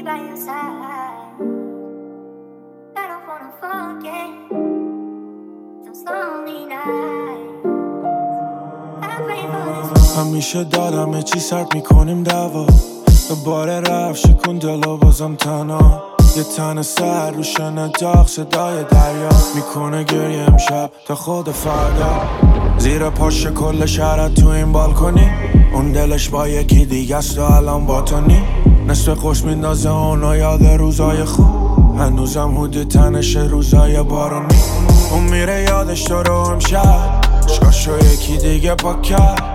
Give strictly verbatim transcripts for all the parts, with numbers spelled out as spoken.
by your side. I don't wanna forget those lonely nights. I pray for this. همیشه دادمه چی سرد میکنیم دعوا، دوباره رفت شکون دلو بازم تنها. یه تن سر روشن داغ صدای دریا میکنه گریه امشب تا خود فردا. زیر پاش کل شهرت تو این بالکنی، اون دلش با یکی دیگه است و الان با تو نی. نصف خوش میندازه اونو یاد روزای خوب، هنوزم حدود تنش روزای بارونی. اون میره یادش تو رو امشب، عشقاشو یکی دیگه پاک کرد.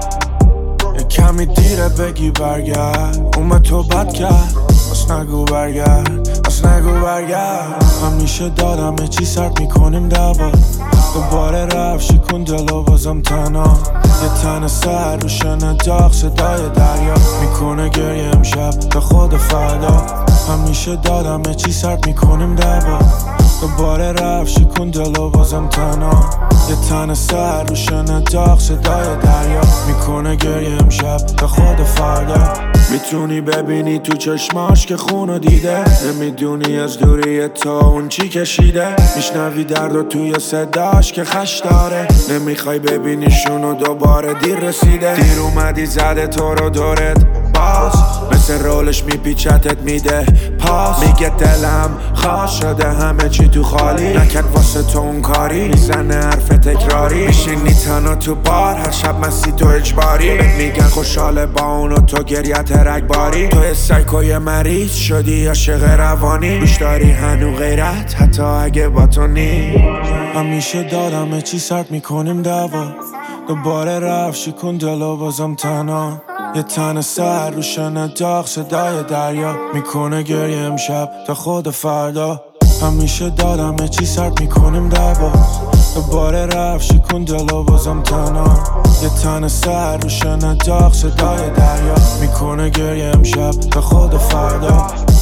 یه کمی دیره بگی برگرد، اون به تو بد کرد. بس نگو برگرد، بس نگو برگرد. همیشه دادمه چی سرد میکنیم دعوا، دوباره رفت شکون دلو بازم تنها. یه تن سر روشن داغ صدای دریا میکنه گریه امشب تا خود فردا. همیشه دادمه چی سرد میکنیم دعوا، دوباره رفت شکون دلو بازم تنها. یه تن سر روشن داغ صدای دریا میکنه گریه امشب تا خود فردا. میتونی ببینی تو چشماش که خونو دیده، نمیدونی از دوری تا اون چی کشیده. میشنوی درد و توی صداش که خش داره، نمیخوای ببینیشونو دوباره. دیر رسیده، دیر اومدی زده تو رو دورت باز، مثل رولش میپیچتت میده پاس. میگه دلم خواست شده همه چی تو خالی، نکرد واسه تو اون کاری. میزنه حرف تکراری، میشینی تنها تو بار هر شب مسی تو اجباری. میگن خوشحاله با اونو تو گریت رگباری. تو سایکوی مریض شدی عاشق روانی، دوش داری هنو غیرت حتی اگه با تو نی. همیشه دادمه چی سرد میکنیم دعوا، دوباره رفت شکون دلو بازم تنها. یه تن سر روشن داغ صدای دریا میکنه گریه امشب تا خود فردا. همیشه دادمه چی سرد میکنیم دعوا، دوباره رفت شکون دلو بازم تنها. یه تن سر روشن داغ صدای دریا میکنه گریه امشب تا خود فردا.